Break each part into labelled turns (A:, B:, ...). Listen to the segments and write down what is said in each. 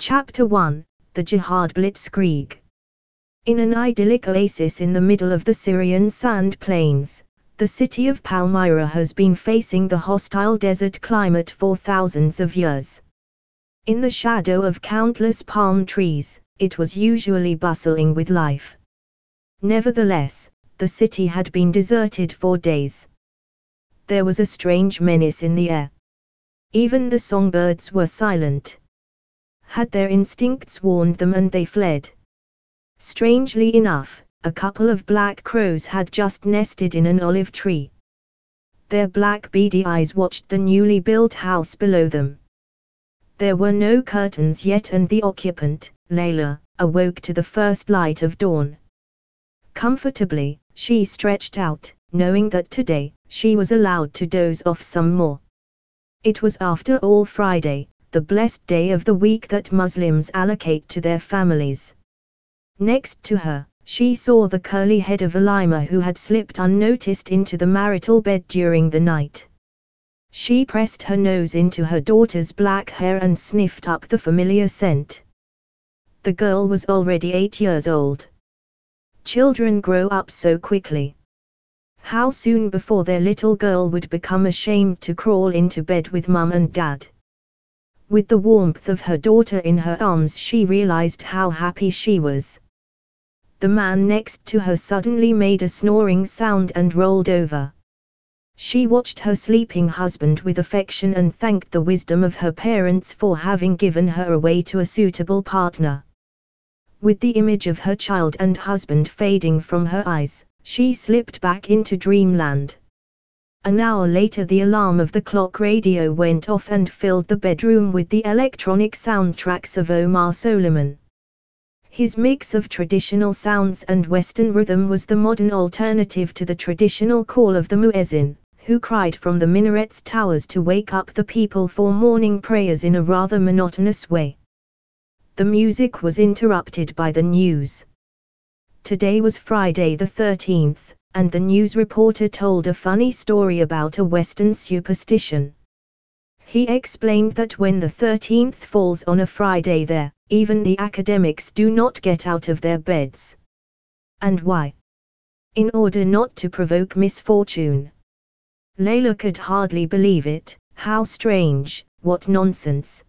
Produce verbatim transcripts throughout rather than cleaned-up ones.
A: Chapter one, The Jihad Blitzkrieg. In an idyllic oasis in the middle of the Syrian sand plains, the city of Palmyra has been facing the hostile desert climate for thousands of years. In the shadow of countless palm trees, it was usually bustling with life. Nevertheless, the city had been deserted for days. There was a strange menace in the air. Even the songbirds were silent. Had their instincts warned them and they fled? Strangely enough, a couple of black crows had just nested in an olive tree. Their black beady eyes watched the newly built house below them. There were no curtains yet and the occupant, Layla, awoke to the first light of dawn. Comfortably, she stretched out, knowing that today, she was allowed to doze off some more. It was after all Friday, the blessed day of the week that Muslims allocate to their families. Next to her, she saw the curly head of Alima, who had slipped unnoticed into the marital bed during the night. She pressed her nose into her daughter's black hair and sniffed up the familiar scent. The girl was already eight years old. Children grow up so quickly. How soon before their little girl would become ashamed to crawl into bed with mum and dad? With the warmth of her daughter in her arms, she realized how happy she was. The man next to her suddenly made a snoring sound and rolled over. She watched her sleeping husband with affection and thanked the wisdom of her parents for having given her away to a suitable partner. With the image of her child and husband fading from her eyes, she slipped back into dreamland. An hour later, the alarm of the clock radio went off and filled the bedroom with the electronic soundtracks of Omar Soleiman. His mix of traditional sounds and Western rhythm was the modern alternative to the traditional call of the muezzin, who cried from the minaret's towers to wake up the people for morning prayers in a rather monotonous way. The music was interrupted by the news. Today was Friday the thirteenth, and the news reporter told a funny story about a Western superstition. He explained that when the thirteenth falls on a Friday there, even the academics do not get out of their beds. And why? In order not to provoke misfortune. Layla could hardly believe it. How strange, what nonsense.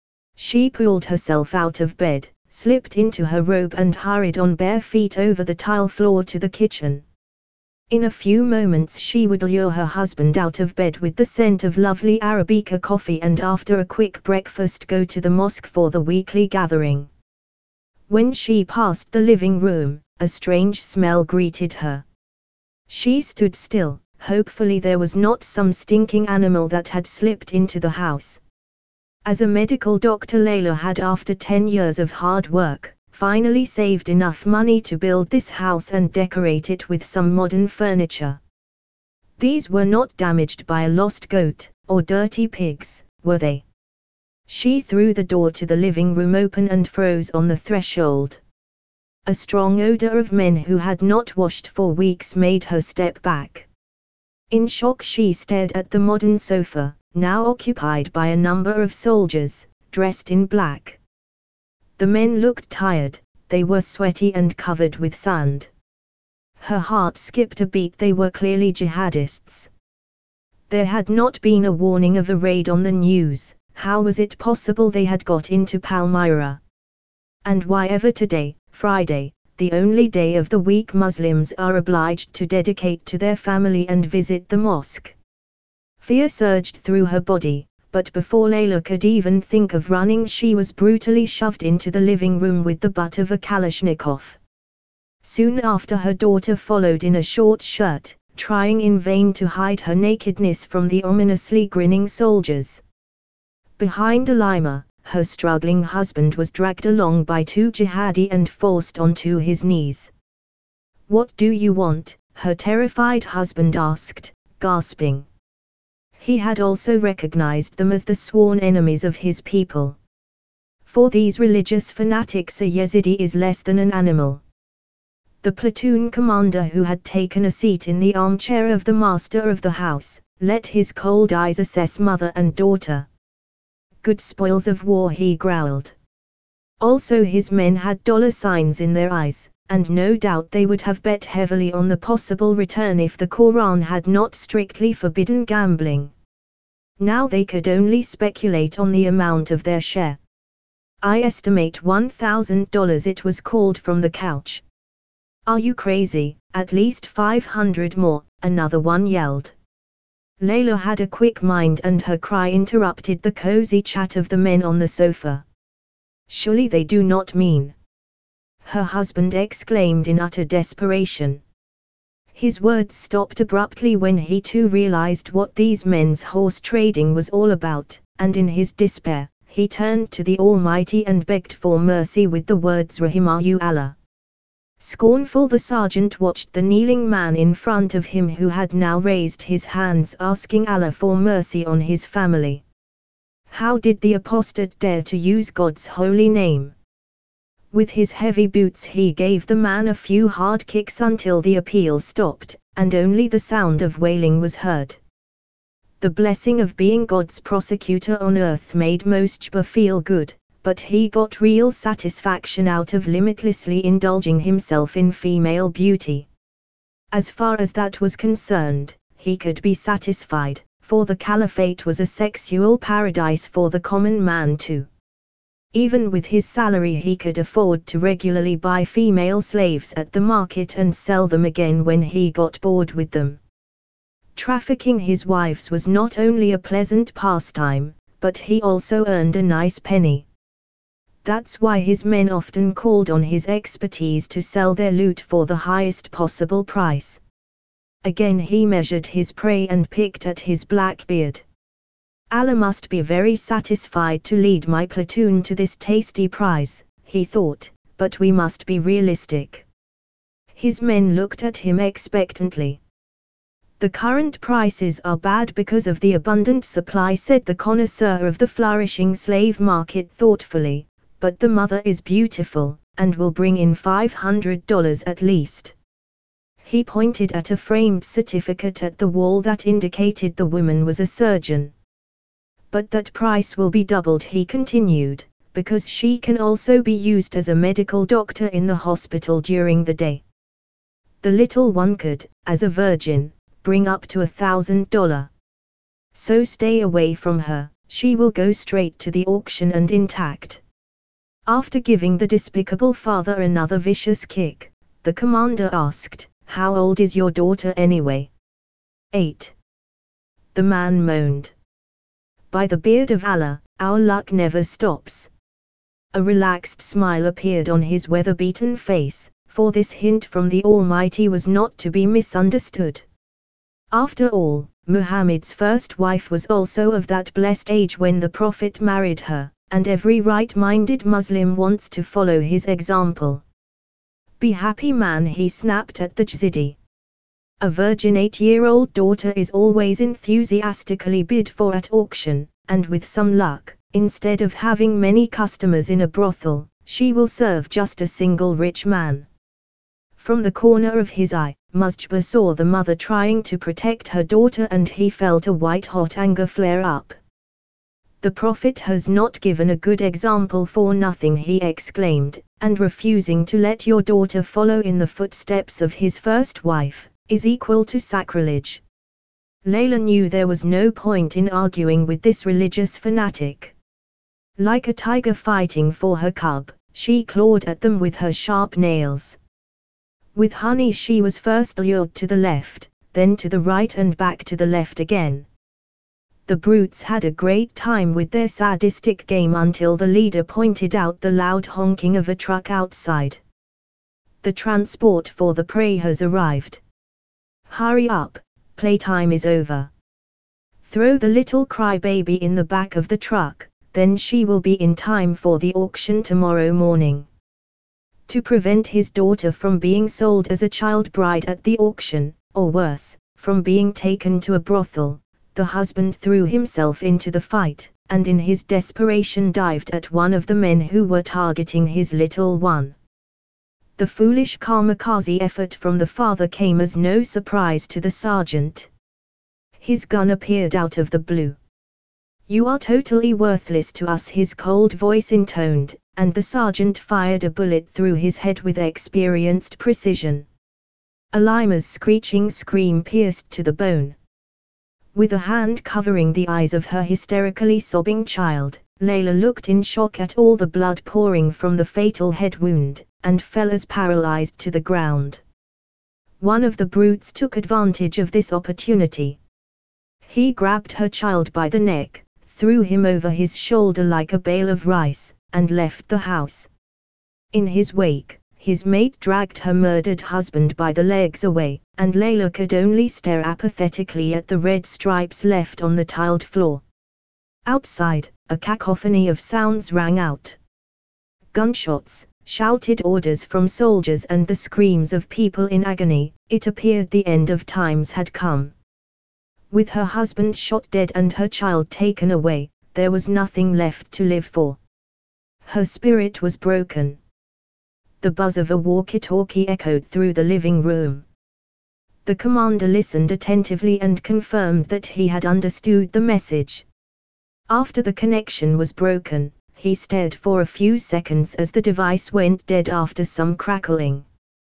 A: She pulled herself out of bed, slipped into her robe and hurried on bare feet over the tile floor to the kitchen. In a few moments she would lure her husband out of bed with the scent of lovely Arabica coffee and after a quick breakfast go to the mosque for the weekly gathering. When she passed the living room, a strange smell greeted her. She stood still, hopefully there was not some stinking animal that had slipped into the house. As a medical doctor, Layla had, after ten years of hard work, finally saved enough money to build this house and decorate it with some modern furniture. These were not damaged by a lost goat, or dirty pigs, were they? She threw the door to the living room open and froze on the threshold. A strong odor of men who had not washed for weeks made her step back. In shock she stared at the modern sofa, now occupied by a number of soldiers, dressed in black. The men looked tired, they were sweaty and covered with sand. Her heart skipped a beat. They were clearly jihadists. There had not been a warning of a raid on the news. How was it possible they had got into Palmyra? And why ever today, Friday, the only day of the week Muslims are obliged to dedicate to their family and visit the mosque? Fear surged through her body, but before Layla could even think of running, she was brutally shoved into the living room with the butt of a Kalashnikov. Soon after, her daughter followed in a short shirt, trying in vain to hide her nakedness from the ominously grinning soldiers. Behind Alima, her struggling husband was dragged along by two jihadi and forced onto his knees. "What do you want?" her terrified husband asked, gasping. He had also recognized them as the sworn enemies of his people. For these religious fanatics, a Yazidi is less than an animal. The platoon commander, who had taken a seat in the armchair of the master of the house, let his cold eyes assess mother and daughter. "Good spoils of war," he growled. Also his men had dollar signs in their eyes, and no doubt they would have bet heavily on the possible return if the Quran had not strictly forbidden gambling. Now they could only speculate on the amount of their share. I estimate one thousand dollars, it was called from the couch. Are you crazy? At least five hundred more, another one yelled. Layla had a quick mind and her cry interrupted the cozy chat of the men on the sofa. Surely they do not mean, her husband exclaimed in utter desperation. His words stopped abruptly when he too realized what these men's horse trading was all about, and in his despair, he turned to the Almighty and begged for mercy with the words Rahimahu Allah. Scornful, the sergeant watched the kneeling man in front of him who had now raised his hands asking Allah for mercy on his family. How did the apostate dare to use God's holy name? With his heavy boots he gave the man a few hard kicks until the appeal stopped, and only the sound of wailing was heard. The blessing of being God's prosecutor on earth made Mojtaba feel good, but he got real satisfaction out of limitlessly indulging himself in female beauty. As far as that was concerned, he could be satisfied, for the caliphate was a sexual paradise for the common man too. Even with his salary he could afford to regularly buy female slaves at the market and sell them again when he got bored with them. Trafficking his wives was not only a pleasant pastime, but he also earned a nice penny. That's why his men often called on his expertise to sell their loot for the highest possible price. Again he measured his prey and picked at his black beard. Allah must be very satisfied to lead my platoon to this tasty prize, he thought, but we must be realistic. His men looked at him expectantly. The current prices are bad because of the abundant supply, said the connoisseur of the flourishing slave market thoughtfully, but the mother is beautiful, and will bring in five hundred dollars at least. He pointed at a framed certificate at the wall that indicated the woman was a surgeon. But that price will be doubled, he continued, because she can also be used as a medical doctor in the hospital during the day. The little one could, as a virgin, bring up to a thousand dollars. So stay away from her, she will go straight to the auction and intact. After giving the despicable father another vicious kick, the commander asked, "How old is your daughter anyway?" Eight. The man moaned. By the beard of Allah, our luck never stops. A relaxed smile appeared on his weather-beaten face, for this hint from the Almighty was not to be misunderstood. After all, Muhammad's first wife was also of that blessed age when the Prophet married her, and every right-minded Muslim wants to follow his example. Be happy, man, he snapped at the Yazidi. A virgin eight-year-old daughter is always enthusiastically bid for at auction, and with some luck, instead of having many customers in a brothel, she will serve just a single rich man. From the corner of his eye, Mojtaba saw the mother trying to protect her daughter and he felt a white-hot anger flare up. The Prophet has not given a good example for nothing, he exclaimed, and refusing to let your daughter follow in the footsteps of his first wife is equal to sacrilege. Layla knew there was no point in arguing with this religious fanatic. Like a tiger fighting for her cub, she clawed at them with her sharp nails. With honey she was first lured to the left, then to the right and back to the left again. The brutes had a great time with their sadistic game until the leader pointed out the loud honking of a truck outside. The transport for the prey has arrived. Hurry up, playtime is over. Throw the little crybaby in the back of the truck, then she will be in time for the auction tomorrow morning. To prevent his daughter from being sold as a child bride at the auction, or worse, from being taken to a brothel, the husband threw himself into the fight, and in his desperation dived at one of the men who were targeting his little one. The foolish kamikaze effort from the father came as no surprise to the sergeant. His gun appeared out of the blue. "You are totally worthless to us," his cold voice intoned, and the sergeant fired a bullet through his head with experienced precision. Alima's screeching scream pierced to the bone. With a hand covering the eyes of her hysterically sobbing child, Layla looked in shock at all the blood pouring from the fatal head wound, and fell as paralyzed to the ground. One of the brutes took advantage of this opportunity. He grabbed her child by the neck, threw him over his shoulder like a bale of rice, and left the house. In his wake, his mate dragged her murdered husband by the legs away, and Layla could only stare apathetically at the red stripes left on the tiled floor. Outside, a cacophony of sounds rang out. Gunshots, shouted orders from soldiers and the screams of people in agony. It appeared the end of times had come. With her husband shot dead and her child taken away, there was nothing left to live for. Her spirit was broken. The buzz of a walkie-talkie echoed through the living room. The commander listened attentively and confirmed that he had understood the message. After the connection was broken, he stared for a few seconds as the device went dead after some crackling.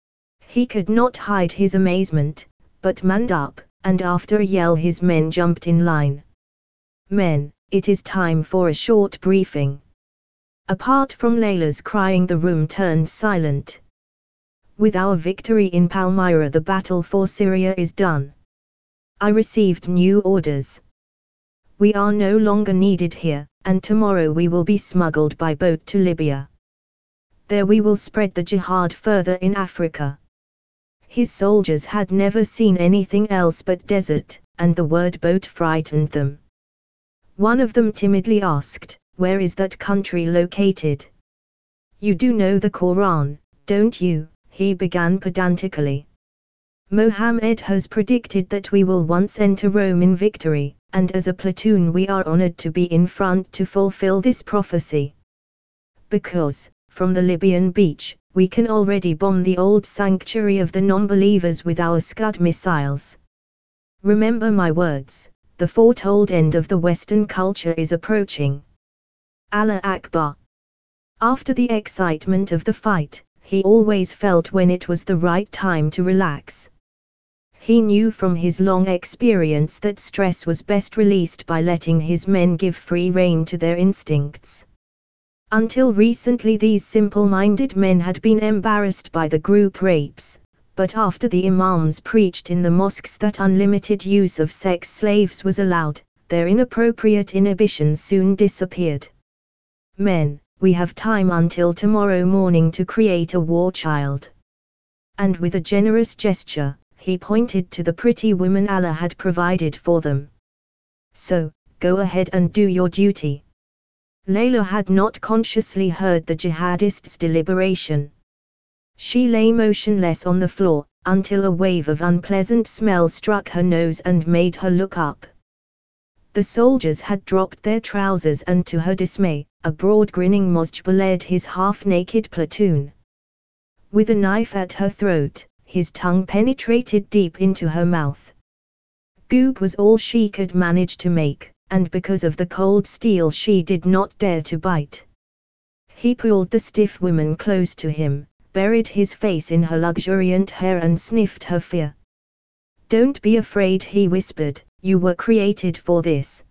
A: He could not hide his amazement, but manned up, and after a yell his men jumped in line. "Men, it is time for a short briefing." Apart from Layla's crying, the room turned silent. "With our victory in Palmyra, the battle for Syria is done. I received new orders. We are no longer needed here, and tomorrow we will be smuggled by boat to Libya. There we will spread the jihad further in Africa." His soldiers had never seen anything else but desert, and the word boat frightened them. One of them timidly asked, "Where is that country located?" "You do know the Quran, don't you?" he began pedantically. "Mohammed has predicted that we will once enter Rome in victory, and as a platoon we are honored to be in front to fulfill this prophecy. Because, from the Libyan beach, we can already bomb the old sanctuary of the non-believers with our Scud missiles. Remember my words, the foretold end of the Western culture is approaching. Allah Akbar." After the excitement of the fight, he always felt when it was the right time to relax. He knew from his long experience that stress was best released by letting his men give free rein to their instincts. Until recently these simple-minded men had been embarrassed by the group rapes, but after the imams preached in the mosques that unlimited use of sex slaves was allowed, their inappropriate inhibitions soon disappeared. "Men, we have time until tomorrow morning to create a war child." And with a generous gesture, he pointed to the pretty woman Allah had provided for them. "So, go ahead and do your duty." Layla had not consciously heard the jihadists' deliberation. She lay motionless on the floor, until a wave of unpleasant smell struck her nose and made her look up. The soldiers had dropped their trousers and to her dismay, a broad grinning Mojbe led his half-naked platoon. With a knife at her throat, his tongue penetrated deep into her mouth. Goog was all she could manage to make, and because of the cold steel she did not dare to bite. He pulled the stiff woman close to him, buried his face in her luxuriant hair and sniffed her fear. "Don't be afraid," he whispered, "you were created for this.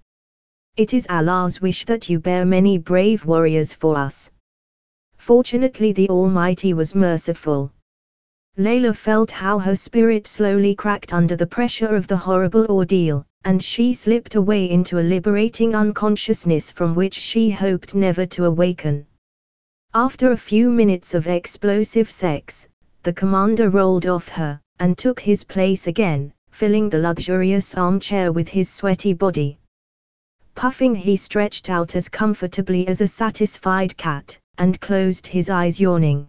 A: It is Allah's wish that you bear many brave warriors for us." Fortunately the Almighty was merciful. Layla felt how her spirit slowly cracked under the pressure of the horrible ordeal, and she slipped away into a liberating unconsciousness from which she hoped never to awaken. After a few minutes of explosive sex, the commander rolled off her, and took his place again, filling the luxurious armchair with his sweaty body. Puffing, he stretched out as comfortably as a satisfied cat, and closed his eyes, yawning.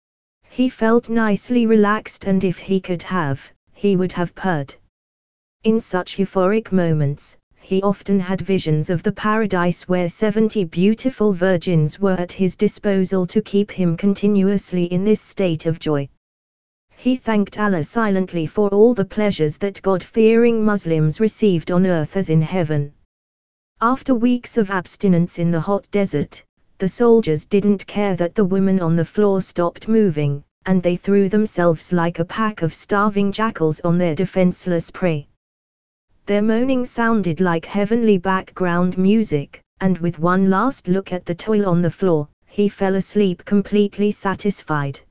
A: He felt nicely relaxed, and if he could have, he would have purred. In such euphoric moments, he often had visions of the paradise where seventy beautiful virgins were at his disposal to keep him continuously in this state of joy. He thanked Allah silently for all the pleasures that God-fearing Muslims received on earth as in heaven. After weeks of abstinence in the hot desert, The soldiers didn't care that the women on the floor stopped moving, and they threw themselves like a pack of starving jackals on their defenseless prey. Their moaning sounded like heavenly background music, and with one last look at the toil on the floor, he fell asleep completely satisfied.